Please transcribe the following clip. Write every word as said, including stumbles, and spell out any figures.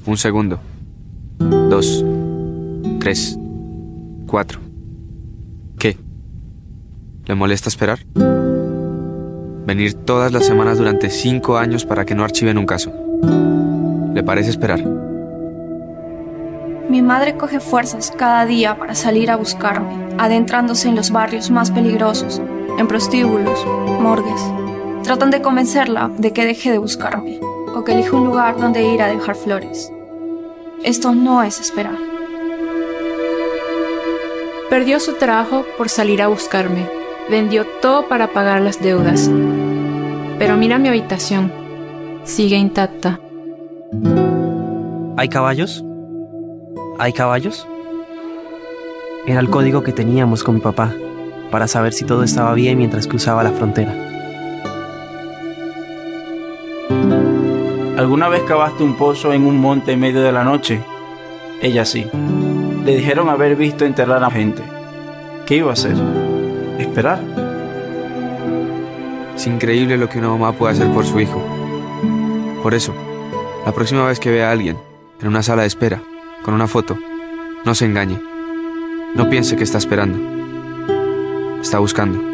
Un segundo. Dos. Tres. Cuatro. ¿Qué? ¿Le molesta esperar? Venir todas las semanas durante cinco años para que no archiven un caso. ¿Le parece esperar? Mi madre coge fuerzas cada día para salir a buscarme, adentrándose en los barrios más peligrosos, en prostíbulos, morgues. Tratan de convencerla de que deje de buscarme, o que elija un lugar donde ir a dejar flores. Esto no es esperar. Perdió su trabajo por salir a buscarme. Vendió todo para pagar las deudas. Pero mira mi habitación. Sigue intacta. ¿Hay caballos? ¿Hay caballos? Era el código que teníamos con mi papá, para saber si todo estaba bien mientras cruzaba la frontera. ¿Alguna vez cavaste un pozo en un monte en medio de la noche? Ella sí. Le dijeron haber visto enterrar a gente. ¿Qué iba a hacer? ¿Esperar? Es increíble lo que una mamá puede hacer por su hijo. Por eso, la próxima vez que vea a alguien en una sala de espera, con una foto, no se engañe. No piense que está esperando. Está buscando.